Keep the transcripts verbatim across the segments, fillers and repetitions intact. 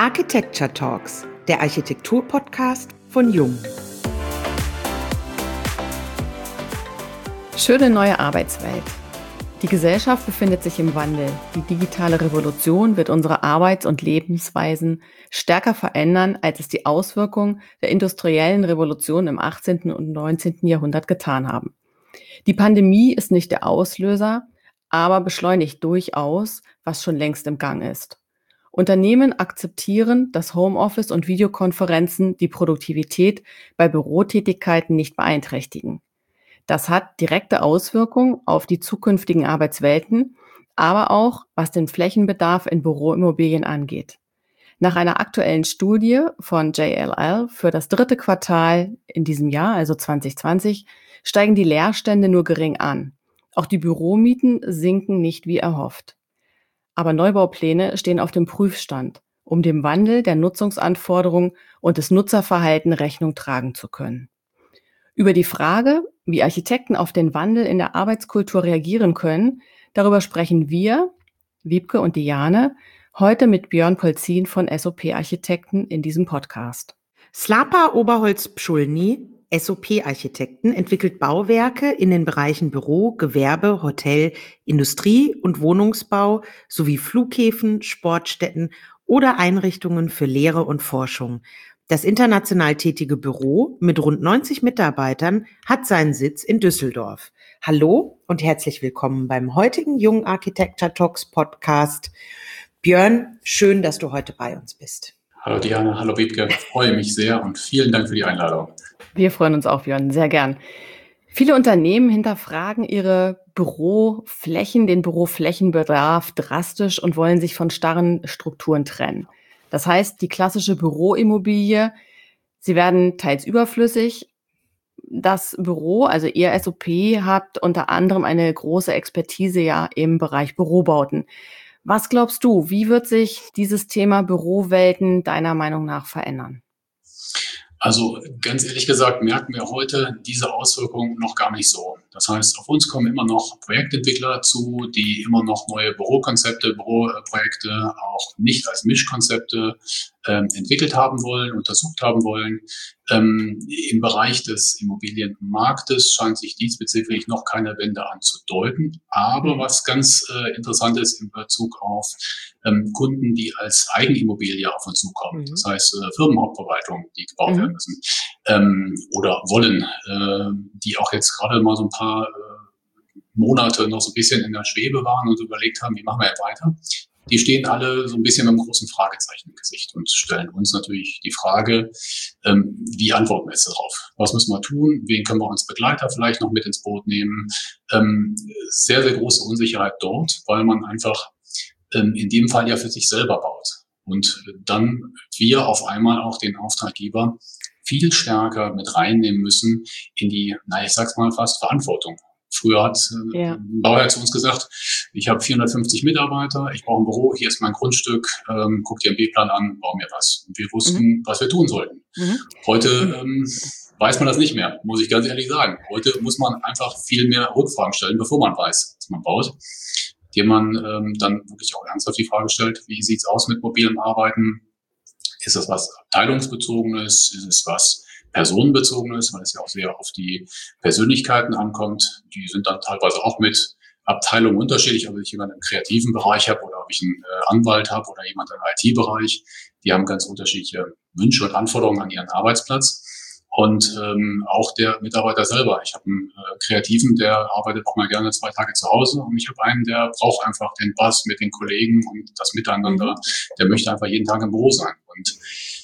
Architecture Talks, der Architektur-Podcast von Jung. Schöne neue Arbeitswelt. Die Gesellschaft befindet sich im Wandel. Die digitale Revolution wird unsere Arbeits- und Lebensweisen stärker verändern, als es die Auswirkungen der industriellen Revolution im achtzehnten und neunzehnten Jahrhundert getan haben. Die Pandemie ist nicht der Auslöser, aber beschleunigt durchaus, was schon längst im Gang ist. Unternehmen akzeptieren, dass Homeoffice und Videokonferenzen die Produktivität bei Bürotätigkeiten nicht beeinträchtigen. Das hat direkte Auswirkungen auf die zukünftigen Arbeitswelten, aber auch, was den Flächenbedarf in Büroimmobilien angeht. Nach einer aktuellen Studie von J L L für das dritte Quartal in diesem Jahr, also zwanzig zwanzig, steigen die Leerstände nur gering an. Auch die Büromieten sinken nicht wie erhofft. Aber Neubaupläne stehen auf dem Prüfstand, um dem Wandel der Nutzungsanforderungen und des Nutzerverhaltens Rechnung tragen zu können. Über die Frage, wie Architekten auf den Wandel in der Arbeitskultur reagieren können, darüber sprechen wir, Wiebke und Diane, heute mit Björn Polzin von S O P Architekten in diesem Podcast. Slapa Oberholz-Pschulny, S O P-Architekten, entwickelt Bauwerke in den Bereichen Büro, Gewerbe, Hotel, Industrie- und Wohnungsbau sowie Flughäfen, Sportstätten oder Einrichtungen für Lehre und Forschung. Das international tätige Büro mit rund neunzig Mitarbeitern hat seinen Sitz in Düsseldorf. Hallo und herzlich willkommen beim heutigen Jung Architecture Talks Podcast. Björn, schön, dass du heute bei uns bist. Hallo Diana, hallo Wiebke, ich freue mich sehr und vielen Dank für die Einladung. Wir freuen uns auch, Björn, sehr gern. Viele Unternehmen hinterfragen ihre Büroflächen, den Büroflächenbedarf drastisch und wollen sich von starren Strukturen trennen. Das heißt, die klassische Büroimmobilie, sie werden teils überflüssig. Das Büro, also ihr S O P, habt unter anderem eine große Expertise ja im Bereich Bürobauten. Was glaubst du, wie wird sich dieses Thema Bürowelten deiner Meinung nach verändern? Also ganz ehrlich gesagt merken wir heute diese Auswirkungen noch gar nicht so. Das heißt, auf uns kommen immer noch Projektentwickler zu, die immer noch neue Bürokonzepte, Büroprojekte auch nicht als Mischkonzepte ähm, entwickelt haben wollen, untersucht haben wollen. Ähm, Im Bereich des Immobilienmarktes scheint sich diesbezüglich noch keine Wende anzudeuten. Aber was ganz äh, interessant ist in Bezug auf ähm, Kunden, die als Eigenimmobilie auf uns zukommen, mhm. das heißt äh, Firmenhauptverwaltungen, die gebaut mhm. werden müssen ähm, oder wollen, äh, die auch jetzt gerade mal so ein paar äh, Monate noch so ein bisschen in der Schwebe waren und überlegt haben, wie machen wir jetzt weiter. Die stehen alle so ein bisschen mit einem großen Fragezeichen im Gesicht und stellen uns natürlich die Frage, ähm, wie antworten wir jetzt darauf? Was müssen wir tun? Wen können wir uns Begleiter vielleicht noch mit ins Boot nehmen? Ähm, sehr, sehr große Unsicherheit dort, weil man einfach ähm, in dem Fall ja für sich selber baut. Und dann wir auf einmal auch den Auftraggeber viel stärker mit reinnehmen müssen in die, na ich sag's mal fast, Verantwortung. Früher hat ja. ein Bauherr zu uns gesagt, ich habe vierhundertfünfzig Mitarbeiter, ich brauche ein Büro, hier ist mein Grundstück, ähm, guck dir einen B-Plan an, bau mir was. Und wir wussten, mhm. was wir tun sollten. Mhm. Heute ähm, weiß man das nicht mehr, muss ich ganz ehrlich sagen. Heute muss man einfach viel mehr Rückfragen stellen, bevor man weiß, was man baut. Indem man ähm, dann wirklich auch ernsthaft die Frage stellt, wie sieht's aus mit mobilem Arbeiten? Ist das was Abteilungsbezogenes? Ist es was Personenbezogenes, weil es ja auch sehr auf die Persönlichkeiten ankommt. Die sind dann teilweise auch mit Abteilungen unterschiedlich, ob ich jemanden im kreativen Bereich habe oder ob ich einen äh, Anwalt habe oder jemanden im I T-Bereich. Die haben ganz unterschiedliche Wünsche und Anforderungen an ihren Arbeitsplatz. Und ähm, auch der Mitarbeiter selber. Ich habe einen äh, Kreativen, der arbeitet auch mal gerne zwei Tage zu Hause. Und ich habe einen, der braucht einfach den Bass mit den Kollegen und das Miteinander. Mhm. Der möchte einfach jeden Tag im Büro sein. Und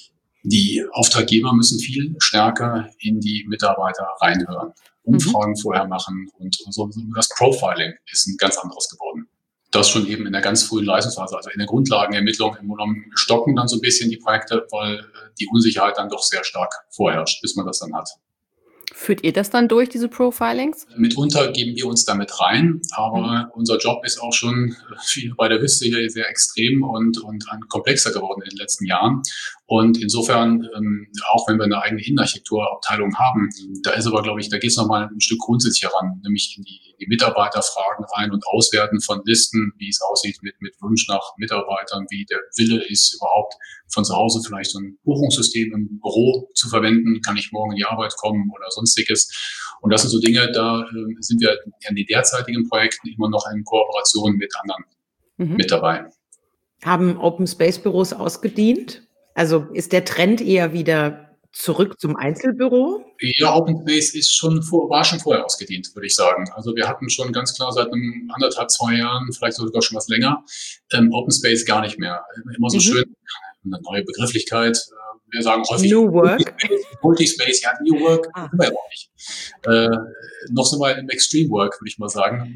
die Auftraggeber müssen viel stärker in die Mitarbeiter reinhören, Umfragen mhm. vorher machen und so. Das Profiling ist ein ganz anderes geworden. Das schon eben in der ganz frühen Leistungsphase, also in der Grundlagenermittlung im Grunde stocken dann so ein bisschen die Projekte, weil die Unsicherheit dann doch sehr stark vorherrscht, bis man das dann hat. Führt ihr das dann durch, diese Profilings? Mitunter geben wir uns damit rein, aber mhm. unser Job ist auch schon viel bei der Wüste hier sehr extrem und, und komplexer geworden in den letzten Jahren. Und insofern, ähm, auch wenn wir eine eigene Innenarchitekturabteilung haben, da ist aber, glaube ich, da geht es nochmal ein Stück grundsätzlicher ran, nämlich in die, die Mitarbeiterfragen rein und Auswerten von Listen, wie es aussieht mit, mit Wunsch nach Mitarbeitern, wie der Wille ist, überhaupt von zu Hause vielleicht so ein Buchungssystem im Büro zu verwenden, kann ich morgen in die Arbeit kommen oder sonstiges. Und das sind so Dinge, da äh, sind wir in den derzeitigen Projekten immer noch in Kooperation mit anderen mhm. mit dabei. Haben Open Space Büros ausgedient? Also ist der Trend eher wieder zurück zum Einzelbüro? Ja, Open Space ist schon vor, war schon vorher ausgedient, würde ich sagen. Also wir hatten schon ganz klar seit einem anderthalb, zwei Jahren, vielleicht sogar schon was länger, ähm, Open Space gar nicht mehr. Immer so mhm. schön, eine neue Begrifflichkeit. Wir sagen häufig New Work. Multispace, ja, New Work, ah. immer ja auch nicht. Äh, noch so mal im Extreme Work, würde ich mal sagen.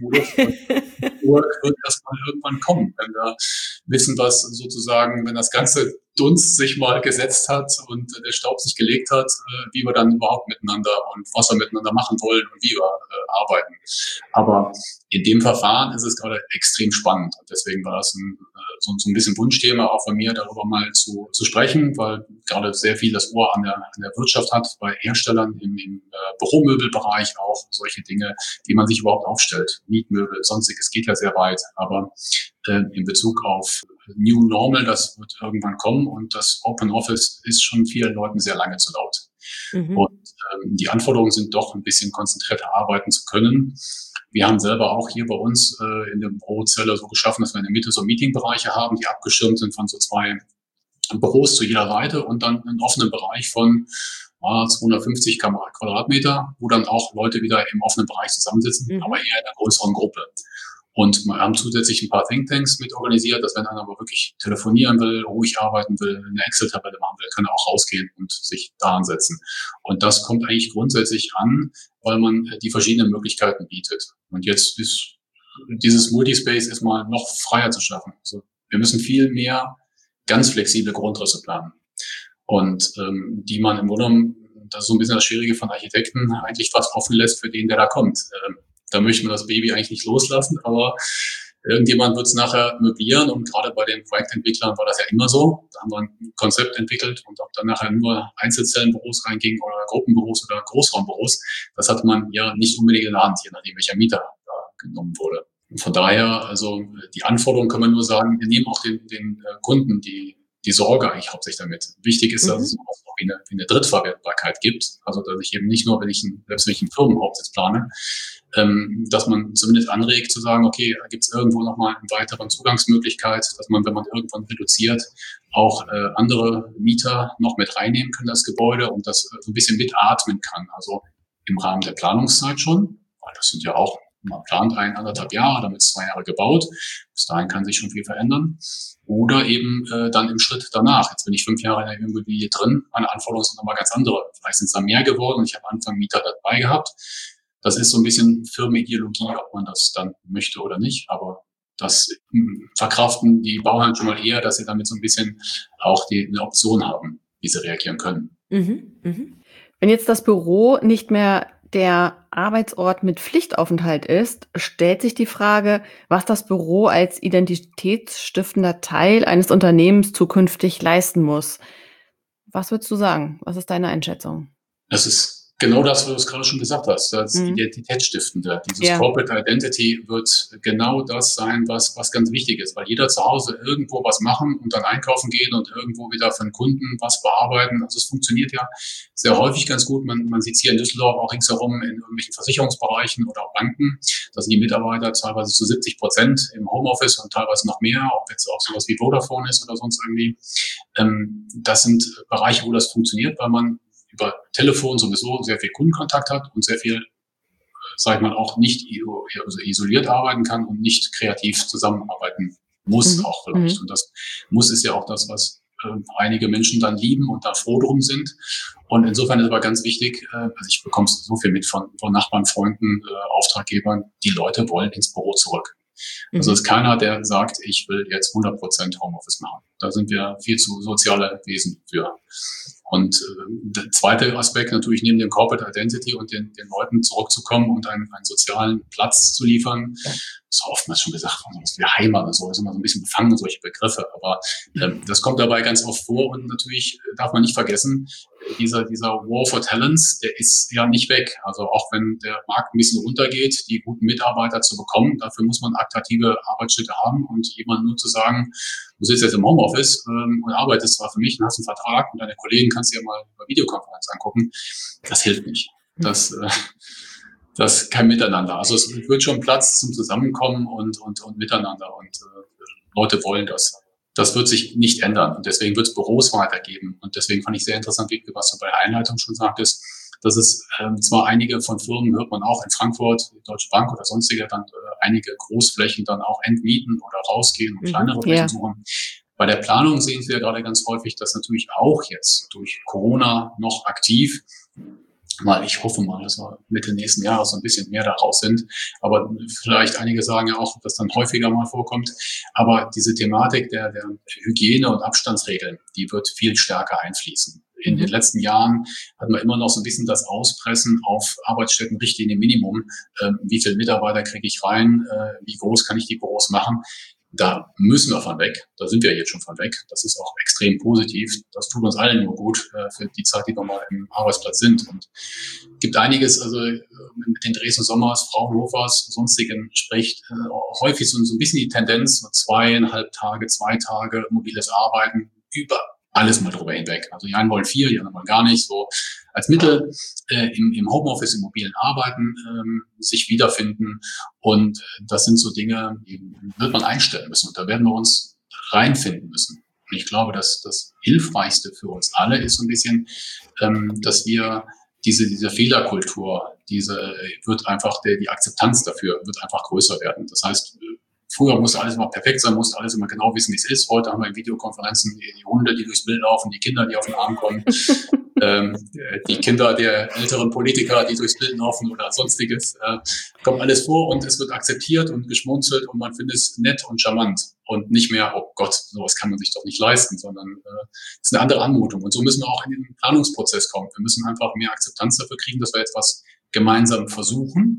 Work wird erstmal irgendwann kommen, wenn wir wissen, was sozusagen, wenn das ganze Dunst sich mal gesetzt hat und der Staub sich gelegt hat, äh, wie wir dann überhaupt miteinander und was wir miteinander machen wollen und wie wir äh, arbeiten. Aber in dem Verfahren ist es gerade extrem spannend. Und deswegen war das ein, äh, so, so ein bisschen Wunschthema auch von mir, darüber mal zu, zu sprechen, weil gerade sehr viel das Ohr an der, an der Wirtschaft hat, bei Herstellern im, im äh, Büromöbelbereich auch solche Dinge, wie man sich überhaupt aufstellt. Mietmöbel, sonstiges geht ja sehr weit. Aber äh, in Bezug auf New Normal, das wird irgendwann kommen und das Open Office ist schon vielen Leuten sehr lange zu laut. Mhm. Und ähm, die Anforderungen sind doch ein bisschen konzentrierter arbeiten zu können. Wir haben selber auch hier bei uns äh, in der Bürozelle so geschaffen, dass wir in der Mitte so Meetingbereiche haben, die abgeschirmt sind von so zwei Büros zu jeder Seite und dann einen offenen Bereich von ah, zweihundertfünfzig Quadratmeter, wo dann auch Leute wieder im offenen Bereich zusammensitzen, mhm. aber eher in einer größeren Gruppe. Und wir haben zusätzlich ein paar Thinktanks mit organisiert, dass wenn einer aber wirklich telefonieren will, ruhig arbeiten will, eine Excel-Tabelle machen will, kann er auch rausgehen und sich da ansetzen. Und das kommt eigentlich grundsätzlich an, weil man die verschiedenen Möglichkeiten bietet. Und jetzt ist dieses Multispace ist mal noch freier zu schaffen. Also wir müssen viel mehr ganz flexible Grundrisse planen. Und ähm, die man im Grunde genommen, das ist so ein bisschen das Schwierige von Architekten, eigentlich fast offen lässt für den, der da kommt. Ähm, Da möchte man das Baby eigentlich nicht loslassen, aber irgendjemand wird es nachher möblieren und gerade bei den Projektentwicklern war das ja immer so. Da haben wir ein Konzept entwickelt und ob dann nachher nur Einzelzellenbüros reingingen oder Gruppenbüros oder Großraumbüros, das hatte man ja nicht unbedingt in der Hand, je nachdem welcher Mieter da genommen wurde. Und von daher, also die Anforderungen kann man nur sagen, wir nehmen auch den, den Kunden die die Sorge eigentlich hauptsächlich damit. Wichtig ist, dass mhm. es auch wie eine, wie eine Drittverwertbarkeit gibt. Also, dass ich eben nicht nur, wenn ich einen, selbst wenn ich einen Firmenhauptsitz plane, ähm, dass man zumindest anregt zu sagen, okay, da gibt es irgendwo nochmal eine weitere Zugangsmöglichkeit, dass man, wenn man irgendwann reduziert, auch äh, andere Mieter noch mit reinnehmen kann, das Gebäude und das äh, so ein bisschen mitatmen kann. Also im Rahmen der Planungszeit schon, weil das sind ja auch, man plant ein, anderthalb Jahre, damit zwei Jahre gebaut. Bis dahin kann sich schon viel verändern. Oder eben äh, dann im Schritt danach. Jetzt bin ich fünf Jahre in der Immobilie drin. Meine Anforderungen sind nochmal ganz andere. Vielleicht sind es da mehr geworden und ich habe Anfang Mieter dabei gehabt. Das ist so ein bisschen Firmenideologie, ob man das dann möchte oder nicht. Aber das mh, verkraften die Bauherren schon mal eher, dass sie damit so ein bisschen auch die, eine Option haben, wie sie reagieren können. Mhm, mhm. Wenn jetzt das Büro nicht mehr der Arbeitsort mit Pflichtaufenthalt ist, stellt sich die Frage, was das Büro als identitätsstiftender Teil eines Unternehmens zukünftig leisten muss. Was würdest du sagen? Was ist deine Einschätzung? Das ist genau das, was du es gerade schon gesagt hast, das mhm. Identitätsstiftende. Dieses ja. Corporate Identity wird genau das sein, was, was ganz wichtig ist, weil jeder zu Hause irgendwo was machen und dann einkaufen gehen und irgendwo wieder für den Kunden was bearbeiten. Also es funktioniert ja sehr häufig ganz gut. Man, man sieht es hier in Düsseldorf auch ringsherum in irgendwelchen Versicherungsbereichen oder auch Banken. Da sind die Mitarbeiter teilweise zu siebzig Prozent im Homeoffice und teilweise noch mehr, ob jetzt auch sowas wie Vodafone ist oder sonst irgendwie. Ähm, das sind Bereiche, wo das funktioniert, weil man über Telefon sowieso sehr viel Kundenkontakt hat und sehr viel, sag ich mal, auch nicht isoliert arbeiten kann und nicht kreativ zusammenarbeiten muss mhm. auch vielleicht. Und das muss ist ja auch das, was äh, einige Menschen dann lieben und da froh drum sind. Und insofern ist aber ganz wichtig, äh, also ich bekomme so viel mit von, von Nachbarn, Freunden, äh, Auftraggebern, die Leute wollen ins Büro zurück. Also es ist keiner, der sagt, ich will jetzt hundert Prozent Homeoffice machen. Da sind wir viel zu soziale Wesen für. Und äh, der zweite Aspekt natürlich neben dem Corporate Identity und den, den Leuten zurückzukommen und einen, einen sozialen Platz zu liefern. Das ist oftmals schon gesagt, das ist wie Heimat oder so, das ist immer so ein bisschen befangen, solche Begriffe. Aber ähm, das kommt dabei ganz oft vor und natürlich darf man nicht vergessen, dieser, dieser War for Talents, der ist ja nicht weg. Also auch wenn der Markt ein bisschen runtergeht, die guten Mitarbeiter zu bekommen, dafür muss man attraktive Arbeitsstätte haben und jemand nur zu sagen, du sitzt jetzt im Homeoffice ähm, und arbeitest zwar für mich und hast einen Vertrag und deine Kollegen kannst du dir mal über Videokonferenz angucken, das hilft nicht. Das, äh, das ist kein Miteinander. Also es wird schon Platz zum Zusammenkommen und, und, und Miteinander und äh, Leute wollen das. Das wird sich nicht ändern und deswegen wird es Büros weitergeben. Und deswegen fand ich sehr interessant, was du bei der Einleitung schon sagtest, dass es ähm, zwar einige von Firmen, hört man auch in Frankfurt, die Deutsche Bank oder sonstige, dann äh, einige Großflächen dann auch entmieten oder rausgehen und kleinere Mhm, Flächen ja. suchen. Bei der Planung sehen wir gerade ganz häufig, dass natürlich auch jetzt durch Corona noch aktiv, mal, ich hoffe mal, dass wir Mitte nächsten Jahres so ein bisschen mehr daraus sind. Aber vielleicht einige sagen ja auch, dass das dann häufiger mal vorkommt. Aber diese Thematik der, der Hygiene- und Abstandsregeln, die wird viel stärker einfließen. In mhm. den letzten Jahren hatten wir immer noch so ein bisschen das Auspressen auf Arbeitsstättenrichtlinie Minimum. Ähm, wie viele Mitarbeiter kriege ich rein? Äh, wie groß kann ich die Büros machen? Da müssen wir von weg. Da sind wir jetzt schon von weg. Das ist auch extrem positiv. Das tut uns allen nur gut äh, für die Zeit, die wir mal im Arbeitsplatz sind. Und gibt einiges, also äh, mit den Dresden Sommers, Fraunhofers, sonstigen spricht äh, häufig so, so ein bisschen die Tendenz, so zweieinhalb Tage, zwei Tage mobiles Arbeiten über alles mal drüber hinweg. Also die einen wollen vier, die anderen wollen gar nicht. So als Mittel äh, im, im Homeoffice, im mobilen Arbeiten ähm, sich wiederfinden. Und das sind so Dinge, die wird man einstellen müssen. Und da werden wir uns reinfinden müssen. Und ich glaube, dass das Hilfreichste für uns alle ist so ein bisschen, ähm, dass wir diese, diese Fehlerkultur, diese wird einfach, der, die Akzeptanz dafür wird einfach größer werden. Das heißt, früher musste alles immer perfekt sein, musste alles immer genau wissen, wie es ist. Heute haben wir in Videokonferenzen die, die Hunde, die durchs Bild laufen, die Kinder, die auf den Arm kommen, ähm, die Kinder der älteren Politiker, die durchs Bild laufen oder sonstiges. Äh, kommt alles vor und es wird akzeptiert und geschmunzelt und man findet es nett und charmant. Und nicht mehr, oh Gott, sowas kann man sich doch nicht leisten, sondern es äh, ist eine andere Anmutung. Und so müssen wir auch in den Planungsprozess kommen. Wir müssen einfach mehr Akzeptanz dafür kriegen, dass wir jetzt was gemeinsam versuchen.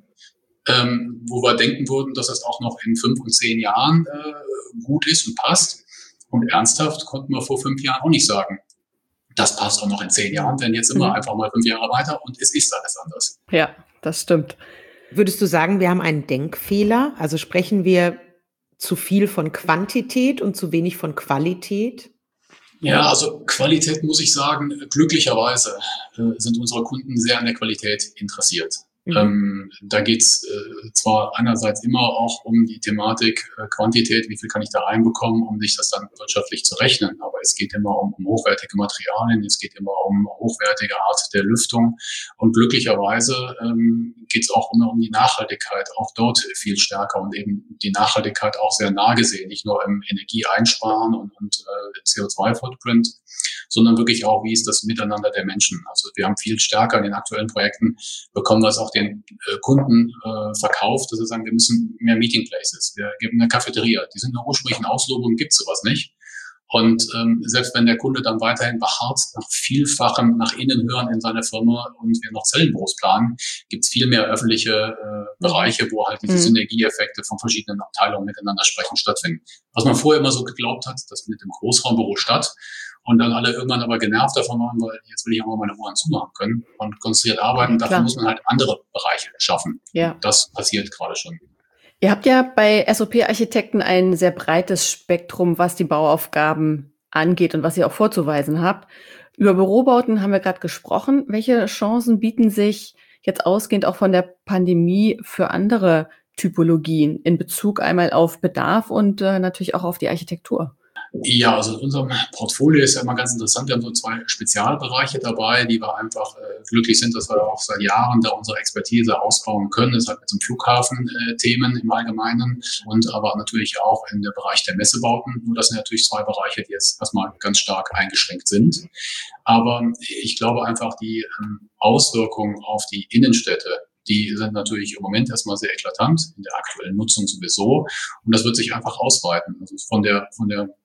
Ähm, wo wir denken würden, dass das auch noch in fünf und zehn Jahren äh, gut ist und passt. Und ernsthaft konnten wir vor fünf Jahren auch nicht sagen, das passt auch noch in zehn Jahren, denn jetzt sind wir mhm. einfach mal fünf Jahre weiter und es ist alles anders. Ja, das stimmt. Würdest du sagen, wir haben einen Denkfehler? Also sprechen wir zu viel von Quantität und zu wenig von Qualität? Ja, also Qualität muss ich sagen, glücklicherweise äh, sind unsere Kunden sehr an der Qualität interessiert. Mhm. Ähm, da geht's äh, zwar einerseits immer auch um die Thematik äh, Quantität, wie viel kann ich da reinbekommen, um sich das dann wirtschaftlich zu rechnen, aber es geht immer um, um hochwertige Materialien, es geht immer um hochwertige Art der Lüftung und glücklicherweise ähm, geht's auch immer um die Nachhaltigkeit, auch dort viel stärker und eben die Nachhaltigkeit auch sehr nah gesehen, nicht nur im Energieeinsparen und, und äh, C O zwei Footprint, sondern wirklich auch, wie ist das Miteinander der Menschen. Also wir haben viel stärker in den aktuellen Projekten, bekommen wir es auch den äh, Kunden äh, verkauft, dass sie sagen, wir müssen mehr Meeting Places, wir geben eine Cafeteria. Die sind in der ursprünglichen Auslobung, gibt es sowas nicht. Und ähm, selbst wenn der Kunde dann weiterhin beharrt nach Vielfachem nach innen hören in seiner Firma und wir noch Zellenbüros planen, gibt es viel mehr öffentliche äh, Bereiche, wo halt diese mhm. Synergieeffekte von verschiedenen Abteilungen miteinander sprechen, stattfinden. Was man vorher immer so geglaubt hat, das findet im Großraumbüro statt. Und dann alle irgendwann aber genervt davon waren, weil jetzt will ich auch mal meine Uhren zumachen können und konzentriert arbeiten. Dafür muss man halt andere Bereiche schaffen. Ja. Das passiert gerade schon. Ihr habt ja bei S O P Architekten ein sehr breites Spektrum, was die Bauaufgaben angeht und was ihr auch vorzuweisen habt. Über Bürobauten haben wir gerade gesprochen. Welche Chancen bieten sich jetzt ausgehend auch von der Pandemie für andere Typologien in Bezug einmal auf Bedarf und äh, natürlich auch auf die Architektur? Ja, also in unserem Portfolio ist ja immer ganz interessant. Wir haben so zwei Spezialbereiche dabei, die wir einfach äh, glücklich sind, dass wir auch seit Jahren da unsere Expertise ausbauen können. Das hat mit so Flughafen-Themen äh, im Allgemeinen und aber natürlich auch in der Bereich der Messebauten. Nur das sind natürlich zwei Bereiche, die jetzt erstmal ganz stark eingeschränkt sind. Aber ich glaube einfach, die ähm, Auswirkungen auf die Innenstädte, die sind natürlich im Moment erstmal sehr eklatant, in der aktuellen Nutzung sowieso. Und das wird sich einfach ausweiten. Also von der, von der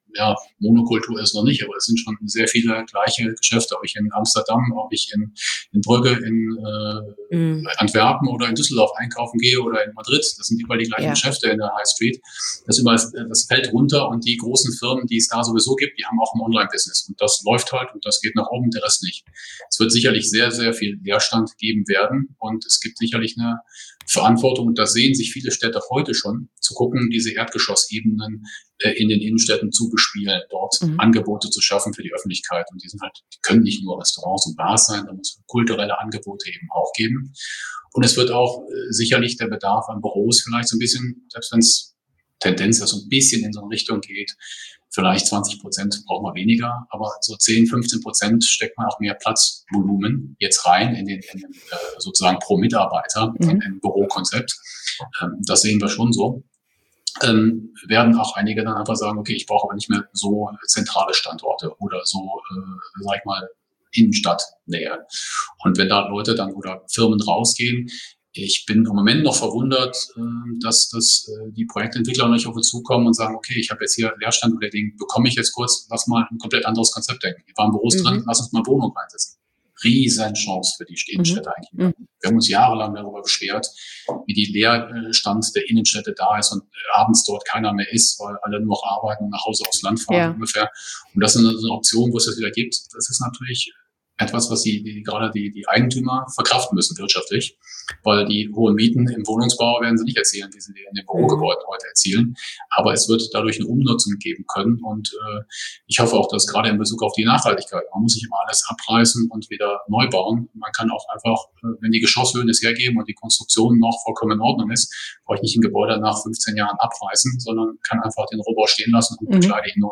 ja, Monokultur ist noch nicht, aber es sind schon sehr viele gleiche Geschäfte, ob ich in Amsterdam, ob ich in, in Brügge, in äh, mm. Antwerpen oder in Düsseldorf einkaufen gehe oder in Madrid. Das sind überall die gleichen ja. Geschäfte in der High Street. Das, überall, das fällt runter und die großen Firmen, die es da sowieso gibt, die haben auch ein Online-Business. Und das läuft halt und das geht nach oben, der Rest nicht. Es wird sicherlich sehr, sehr viel Leerstand geben werden und es gibt sicherlich eine Verantwortung, und das sehen sich viele Städte heute schon, zu gucken, diese Erdgeschossebenen äh, in den Innenstädten zu bespielen, dort mhm. Angebote zu schaffen für die Öffentlichkeit. Und die sind halt, die können nicht nur Restaurants und Bars sein, da muss kulturelle Angebote eben auch geben. Und es wird auch äh, sicherlich der Bedarf an Büros vielleicht so ein bisschen, selbst wenn es Tendenz so ein bisschen in so eine Richtung geht, vielleicht zwanzig Prozent braucht man weniger, aber so zehn, fünfzehn Prozent steckt man auch mehr Platzvolumen jetzt rein in den, in den äh, sozusagen pro Mitarbeiter, mhm. in ein Bürokonzept. Ähm, das sehen wir schon so. Ähm, werden auch einige dann einfach sagen, okay, ich brauche aber nicht mehr so zentrale Standorte oder so, äh, sag ich mal, Innenstadtnähe. Und wenn da Leute dann oder Firmen rausgehen, ich bin im Moment noch verwundert, dass, dass die Projektentwickler noch nicht auf uns zukommen und sagen, okay, ich habe jetzt hier Leerstand oder den bekomme ich jetzt kurz, lass mal ein komplett anderes Konzept denken. Hier waren Büros mhm. drin, lass uns mal Wohnung reinsetzen. Riesenchance für die Innenstädte mhm. eigentlich. Mhm. Wir haben uns jahrelang darüber beschwert, wie die Leerstand der Innenstädte da ist und abends dort keiner mehr ist, weil alle nur noch arbeiten und nach Hause aufs Land fahren ja. ungefähr. Und das ist eine, eine Option, wo es das wieder gibt. Das ist natürlich etwas, was die, die gerade die, die Eigentümer verkraften müssen wirtschaftlich, weil die hohen Mieten im Wohnungsbau werden sie nicht erzielen, wie sie die in den Bürogebäuden heute erzielen. Aber es wird dadurch eine Umnutzung geben können und äh, ich hoffe auch, dass gerade in Bezug auf die Nachhaltigkeit, man muss nicht immer alles abreißen und wieder neu bauen. Man kann auch einfach, äh, wenn die Geschosshöhen es hergeben und die Konstruktion noch vollkommen in Ordnung ist, brauche ich nicht ein Gebäude nach fünfzehn Jahren abreißen, sondern kann einfach den Rohbau stehen lassen und mhm. bekleide ihn neu.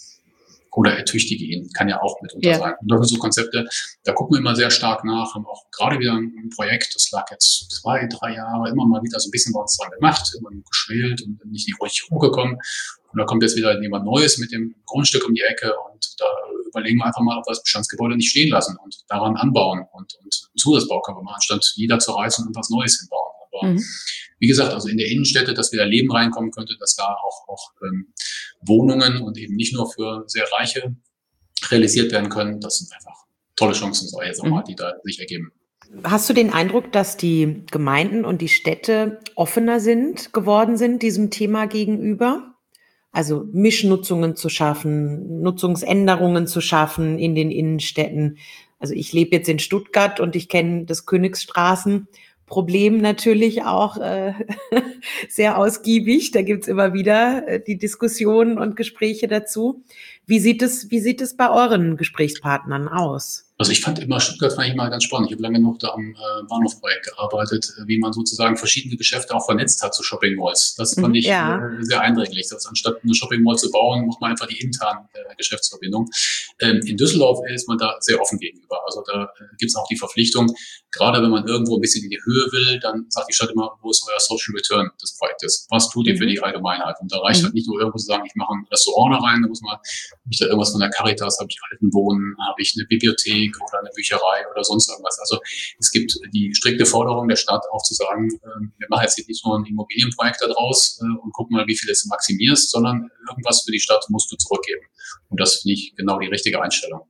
Oder ertüchtige ihn, kann ja auch mitunter ja. sein. Und das sind so Konzepte, da gucken wir immer sehr stark nach, haben auch gerade wieder ein Projekt, das lag jetzt zwei, drei Jahre, immer mal wieder so ein bisschen bei uns dran gemacht, immer nur geschwält und nicht ruhig hochgekommen. Und da kommt jetzt wieder jemand Neues mit dem Grundstück um die Ecke und da überlegen wir einfach mal, ob wir das Bestandsgebäude nicht stehen lassen und daran anbauen und, und Zusatzbau können wir machen, anstatt jeder zu reißen und was Neues hinbauen. Aber mhm. wie gesagt, also in der Innenstädte, dass wieder Leben reinkommen könnte, dass da auch, auch ähm, Wohnungen und eben nicht nur für sehr Reiche realisiert werden können, das sind einfach tolle Chancen, so jetzt auch mal, die da sich ergeben. Hast du den Eindruck, dass die Gemeinden und die Städte offener sind, geworden sind diesem Thema gegenüber? Also Mischnutzungen zu schaffen, Nutzungsänderungen zu schaffen in den Innenstädten. Also ich lebe jetzt in Stuttgart und ich kenne das Königsstraßenproblem natürlich auch äh, sehr ausgiebig. Da gibt's immer wieder äh, die Diskussionen und Gespräche dazu. Wie sieht es, wie sieht es bei euren Gesprächspartnern aus? Also ich fand immer, Stuttgart fand ich mal ganz spannend. Ich habe lange noch da am äh, Bahnhofprojekt gearbeitet, äh, wie man sozusagen verschiedene Geschäfte auch vernetzt hat zu Shopping Malls. Das fand ich ja. äh, sehr eindringlich. Das, anstatt eine Shopping Mall zu bauen, macht man einfach die internen äh, Geschäftsverbindung. Ähm, in Düsseldorf ist man da sehr offen gegenüber. Also da äh, gibt es auch die Verpflichtung, gerade wenn man irgendwo ein bisschen in die Höhe will, dann sagt die Stadt immer, wo ist euer Social Return des Projektes? Was tut ihr für die Allgemeinheit? Und da reicht mhm. halt nicht nur irgendwo zu sagen, ich mache ein Restaurant da rein, da muss man, habe ich da irgendwas von der Caritas, habe ich Altenwohnen, habe ich eine Bibliothek oder eine Bücherei oder sonst irgendwas. Also es gibt die strikte Forderung der Stadt auch zu sagen, äh, wir machen jetzt nicht nur ein Immobilienprojekt daraus äh, und gucken mal, wie viel du maximierst, sondern irgendwas für die Stadt musst du zurückgeben. Und das finde ich genau die richtige Einstellung.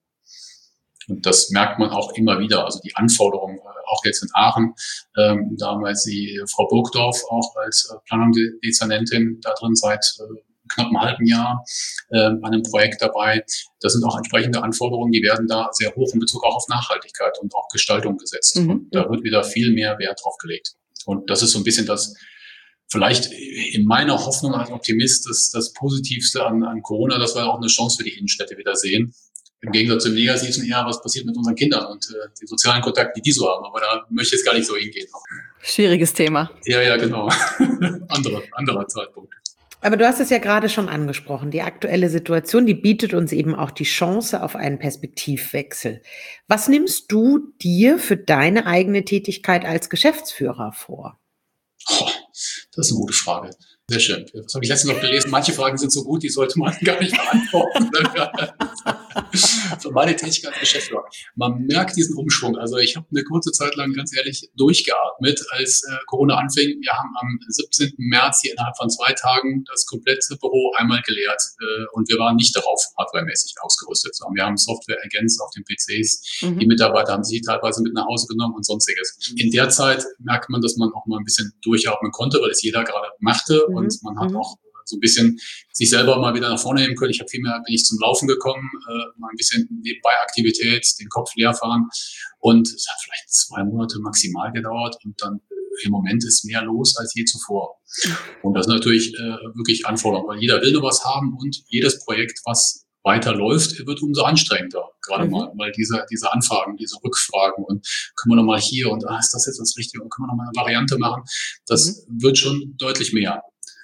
Und das merkt man auch immer wieder. Also die Anforderungen, auch jetzt in Aachen, ähm, damals die Frau Burgdorf auch als äh, Planungsdezernentin da drin seit äh, knapp einem halben Jahr äh, an einem Projekt dabei. Das sind auch entsprechende Anforderungen, die werden da sehr hoch in Bezug auch auf Nachhaltigkeit und auch Gestaltung gesetzt. Mhm. Und da wird wieder viel mehr Wert drauf gelegt. Und das ist so ein bisschen das, vielleicht in meiner Hoffnung als Optimist, das, das Positivste an, an Corona, dass wir auch eine Chance für die Innenstädte wieder sehen. Im Gegensatz zum Negativen eher, was passiert mit unseren Kindern und äh, die sozialen Kontakte, die die so haben. Aber da möchte ich jetzt gar nicht so hingehen. Schwieriges Thema. Ja, ja, genau. Andere, anderer Zeitpunkt. Aber du hast es ja gerade schon angesprochen. Die aktuelle Situation, die bietet uns eben auch die Chance auf einen Perspektivwechsel. Was nimmst du dir für deine eigene Tätigkeit als Geschäftsführer vor? Oh, das ist eine gute Frage. Sehr schön. Das habe ich letztens noch gelesen. Manche Fragen sind so gut, die sollte man gar nicht beantworten. für meine Tätigkeit als Geschäftsführer. Man merkt diesen Umschwung. Also ich habe eine kurze Zeit lang ganz ehrlich durchgeatmet, als äh, Corona anfing. Wir haben am siebzehnten März hier innerhalb von zwei Tagen das komplette Büro einmal geleert äh, und wir waren nicht darauf hardwaremäßig ausgerüstet, sondern wir haben Software ergänzt auf den P Cs. Mhm. Die Mitarbeiter haben sich teilweise mit nach Hause genommen und sonstiges. In der Zeit merkt man, dass man auch mal ein bisschen durchatmen konnte, weil es jeder gerade machte mhm. und man hat mhm. auch so ein bisschen sich selber mal wieder nach vorne nehmen können. Ich habe viel mehr, bin ich zum Laufen gekommen, äh, mal ein bisschen nebenbei Aktivität, den Kopf leer fahren und es hat vielleicht zwei Monate maximal gedauert und dann äh, im Moment ist mehr los als je zuvor. Und das ist natürlich äh, wirklich Anforderung, weil jeder will nur was haben und jedes Projekt, was weiterläuft, wird umso anstrengender. Gerade mhm. mal, weil diese, diese Anfragen, diese Rückfragen und können wir nochmal hier und ah, ist das jetzt das Richtige und können wir nochmal eine Variante machen, das mhm. wird schon deutlich mehr.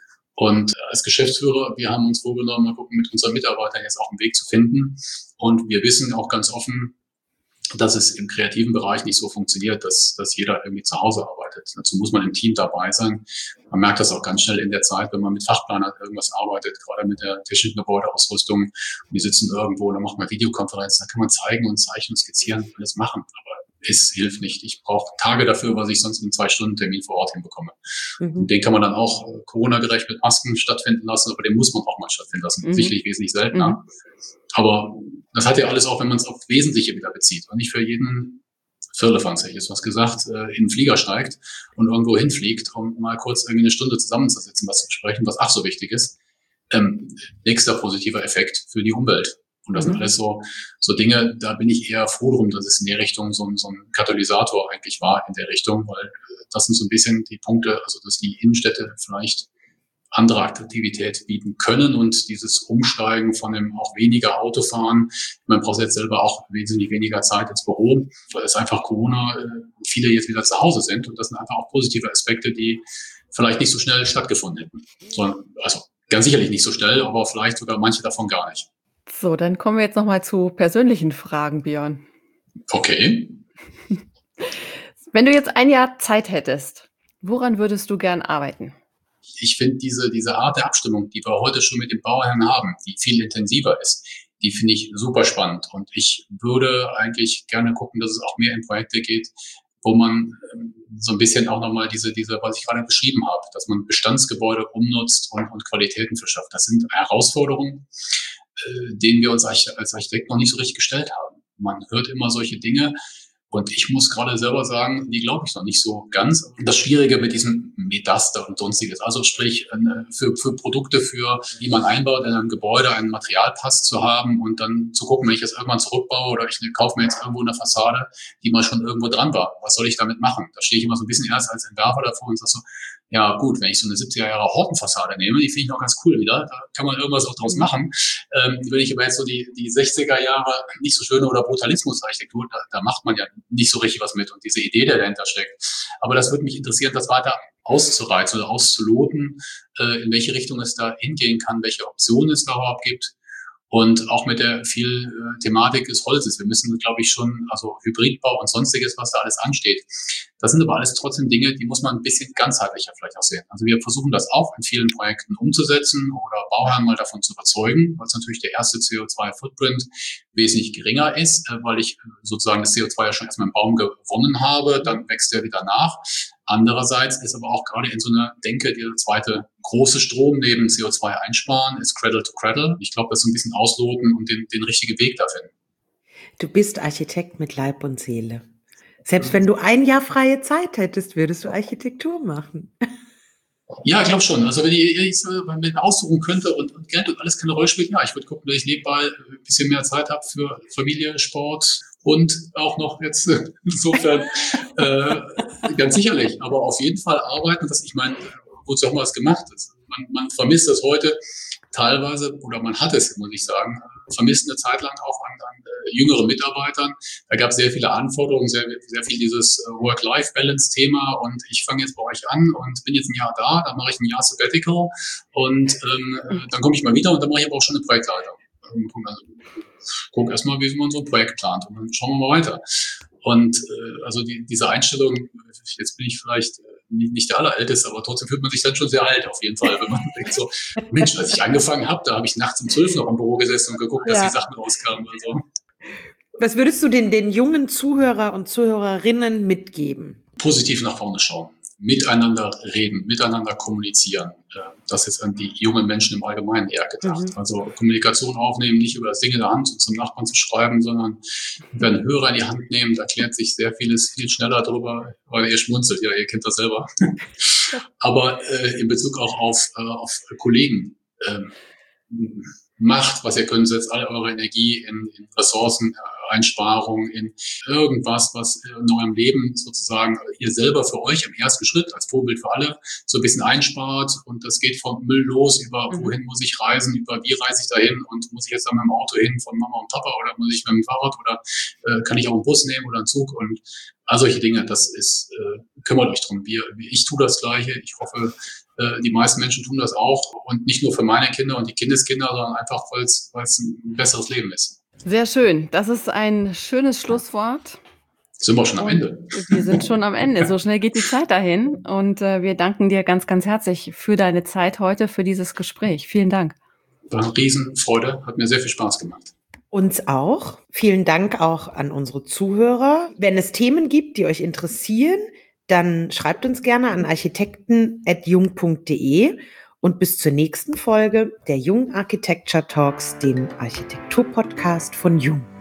Und als Geschäftsführer, wir haben uns vorgenommen, mal gucken, mit unseren Mitarbeitern jetzt auch einen Weg zu finden. Und wir wissen auch ganz offen, dass es im kreativen Bereich nicht so funktioniert, dass, dass jeder irgendwie zu Hause arbeitet. Dazu muss man im Team dabei sein. Man merkt das auch ganz schnell in der Zeit, wenn man mit Fachplanern irgendwas arbeitet, gerade mit der technischen Gebäudeausrüstung. Und die sitzen irgendwo, dann macht man Videokonferenzen, da kann man zeigen und zeichnen, skizzieren, alles machen. Aber es hilft nicht. Ich brauche Tage dafür, was ich sonst in zwei Stunden Termin vor Ort hinbekomme. Mhm. Den kann man dann auch äh, Corona-gerecht mit Masken stattfinden lassen, aber den muss man auch mal stattfinden lassen. Mhm. Sicherlich wesentlich seltener. Mhm. Aber das hat ja alles auch, wenn man es auf Wesentliche wieder bezieht und nicht für jeden Firlefanz, hätte ich jetzt was gesagt, äh, in den Flieger steigt und irgendwo hinfliegt, um mal kurz irgendwie eine Stunde zusammenzusitzen, was zu besprechen, was ach so wichtig ist. Ähm, nächster positiver Effekt für die Umwelt. Und das mhm. sind alles so, so Dinge, da bin ich eher froh drum, dass es in der Richtung so, ein so ein Katalysator eigentlich war in der Richtung, weil das sind so ein bisschen die Punkte, also dass die Innenstädte vielleicht andere Attraktivität bieten können und dieses Umsteigen von dem auch weniger Autofahren. Man braucht jetzt selber auch wesentlich weniger Zeit ins Büro, weil es einfach Corona, viele jetzt wieder zu Hause sind und das sind einfach auch positive Aspekte, die vielleicht nicht so schnell stattgefunden hätten. Sondern, also ganz sicherlich nicht so schnell, aber vielleicht sogar manche davon gar nicht. So, dann kommen wir jetzt nochmal zu persönlichen Fragen, Björn. Okay. Wenn du jetzt ein Jahr Zeit hättest, woran würdest du gern arbeiten? Ich finde diese, diese Art der Abstimmung, die wir heute schon mit den Bauherren haben, die viel intensiver ist, die finde ich super spannend. Und ich würde eigentlich gerne gucken, dass es auch mehr in Projekte geht, wo man so ein bisschen auch nochmal diese, diese, was ich gerade beschrieben habe, dass man Bestandsgebäude umnutzt und, und Qualitäten verschafft. Das sind Herausforderungen, denen wir uns als Architekt noch nicht so richtig gestellt haben. Man hört immer solche Dinge und ich muss gerade selber sagen, die glaube ich noch nicht so ganz. Das Schwierige mit diesem Metaster und sonstiges, also sprich für, für Produkte, für die man einbaut in einem Gebäude, einen Materialpass zu haben und dann zu gucken, wenn ich jetzt irgendwann zurückbaue oder ich kaufe mir jetzt irgendwo eine Fassade, die mal schon irgendwo dran war. Was soll ich damit machen? Da stehe ich immer so ein bisschen erst als Entwerfer davor und sage so, ja gut, wenn ich so eine siebziger Jahre Hortenfassade nehme, die finde ich noch ganz cool wieder, da kann man irgendwas auch draus machen. Ähm, wenn ich aber jetzt so die, die sechziger Jahre nicht so schöne oder Brutalismusarchitektur, da, da macht man ja nicht so richtig was mit und diese Idee, der dahinter steckt. Aber das würde mich interessieren, das weiter auszureizen oder auszuloten, äh, in welche Richtung es da hingehen kann, welche Optionen es da überhaupt gibt. Und auch mit der viel äh, Thematik des Holzes. Wir müssen, glaube ich, schon, also Hybridbau und sonstiges, was da alles ansteht. Das sind aber alles trotzdem Dinge, die muss man ein bisschen ganzheitlicher vielleicht auch sehen. Also wir versuchen das auch in vielen Projekten umzusetzen oder Bauherren mal davon zu überzeugen, weil es natürlich der erste C O zwei Footprint wesentlich geringer ist, äh, weil ich sozusagen das C O zwei ja schon erstmal im Baum gewonnen habe, dann wächst der wieder nach. Andererseits ist aber auch gerade in so einer Denke, der zweite große Strom neben C O zwei einsparen, ist Cradle to Cradle. Ich glaube, das so ein bisschen ausloten und den, den richtigen Weg da finden. Du bist Architekt mit Leib und Seele. Selbst wenn du ein Jahr freie Zeit hättest, würdest du Architektur machen. Ja, ich glaube schon. Also wenn ich, ich wenn ich aussuchen könnte und, und Geld und alles keine Rolle spielt, ja, ich würde gucken, dass ich nebenbei ein bisschen mehr Zeit habe für Familie, Sport und auch noch jetzt insofern äh, ganz sicherlich. Aber auf jeden Fall arbeiten, dass ich meine, wozu haben wir es gemacht? Man, man vermisst das heute teilweise, oder man hat es, muss ich sagen, vermisst eine Zeit lang auch an, an äh, jüngeren Mitarbeitern. Da gab es sehr viele Anforderungen, sehr, sehr viel dieses äh, Work-Life-Balance-Thema und ich fange jetzt bei euch an und bin jetzt ein Jahr da, dann mache ich ein Jahr Sabbatical und ähm, dann komme ich mal wieder und dann mache ich aber auch schon eine Projektleitung. Also, guck erstmal, wie man so ein Projekt plant und dann schauen wir mal weiter. Und äh, also die, diese Einstellung, jetzt bin ich vielleicht nicht, nicht der Allerälteste, aber trotzdem fühlt man sich dann schon sehr alt auf jeden Fall, wenn man denkt so, Mensch, als ich angefangen habe, da habe ich nachts um zwölf noch im Büro gesessen und geguckt, dass ja. die Sachen rauskamen. Also. Was würdest du den, den jungen Zuhörer und Zuhörerinnen mitgeben? Positiv nach vorne schauen, miteinander reden, miteinander kommunizieren. Das ist an die jungen Menschen im Allgemeinen eher gedacht. Mhm. Also Kommunikation aufnehmen, nicht über das Ding in der Hand zum Nachbarn zu schreiben, sondern einen Hörer in die Hand nehmen, da klärt sich sehr vieles viel schneller drüber, weil ihr schmunzelt, ja, ihr kennt das selber. Aber äh, in Bezug auch auf, äh, auf Kollegen, ähm, macht, was ihr könnt, setzt alle eure Energie in, in Ressourceneinsparung, in irgendwas, was in eurem Leben sozusagen ihr selber für euch im ersten Schritt als Vorbild für alle so ein bisschen einspart. Und das geht vom Müll los über wohin muss ich reisen, über wie reise ich dahin und muss ich jetzt dann mit dem Auto hin von Mama und Papa oder muss ich mit dem Fahrrad oder äh, kann ich auch einen Bus nehmen oder einen Zug und all solche Dinge. Das ist, äh, kümmert euch drum. Wir, ich tue das Gleiche. Ich hoffe, die meisten Menschen tun das auch und nicht nur für meine Kinder und die Kindeskinder, sondern einfach, weil es ein besseres Leben ist. Sehr schön. Das ist ein schönes Schlusswort. Sind wir schon am Ende? Wir sind schon am Ende. So schnell geht die Zeit dahin. Und äh, wir danken dir ganz, ganz herzlich für deine Zeit heute, für dieses Gespräch. Vielen Dank. War eine Riesenfreude. Hat mir sehr viel Spaß gemacht. Uns auch. Vielen Dank auch an unsere Zuhörer. Wenn es Themen gibt, die euch interessieren, dann schreibt uns gerne an architekten at jung punkt de und bis zur nächsten Folge der Jung Architecture Talks, dem Architektur-Podcast von Jung.